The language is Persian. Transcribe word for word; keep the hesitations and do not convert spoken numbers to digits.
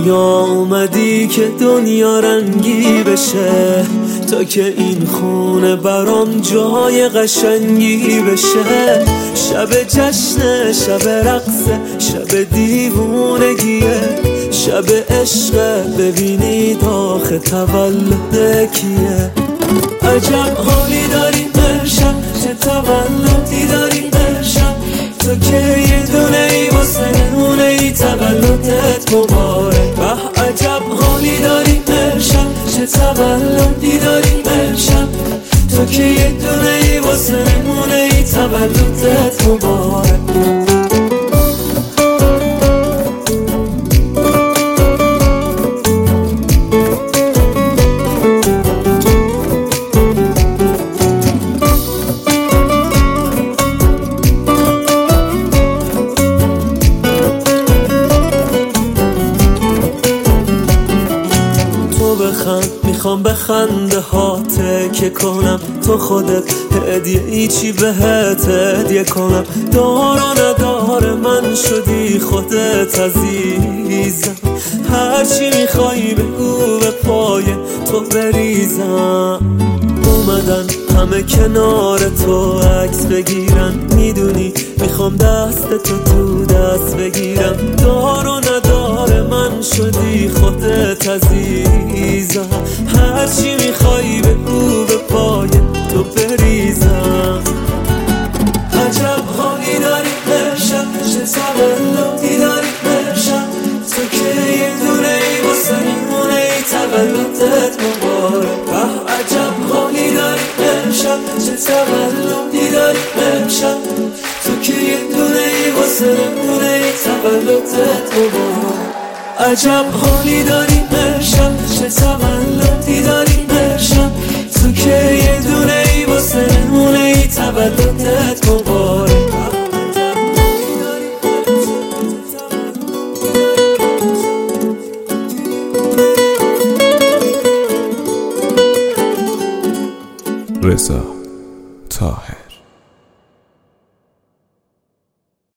دنیا اومدی که دنیا رنگی بشه، تا که این خونه برام جای قشنگی بشه. شب جشنه، شب رقصه، شب دیوونگیه، شب عشقه، ببینید آخه تولد کیه. عجب حالی داری امشب، چه تولدی داری امشب، تو که یه دونه ای واسه نمونه ای، تولدت مبارک. به عجب حالی داری امشب، چه تولدی داری امشب، تو که یه دونه ای واسه نمونه ای، تولدت مبارک. بخند، میخوام بخنده هاته که کنم تو خودت هدیه ای چی بهت هدیه کنم. دار و ندار من شدی خودت عزیزم، هرچی میخوای بگو به پای تو بریزم. اومدن همه کنار تو عکس بگیرن، میدونی میخوام دست تو تو دست بگیرم. دار و ندار من شدی خودت عزیزم، هرچی میخوای بگو به پای تو بریزم. عجب حالی داری امشب، چه تولدی داری امشب، تو که یه دونه ای واسه میمونه ای، تولدت مبارک. به عجب حالی داری امشب، چه تولدی داری امشب، تو که یه دونه ای واسه میمونه ای، تولدت مبارک. عجب حالی داری امشب، چه تولدی داری امشب، تو که یه دونه ای واسه نمونه ای، تولدت مبارک. رضا طاهر.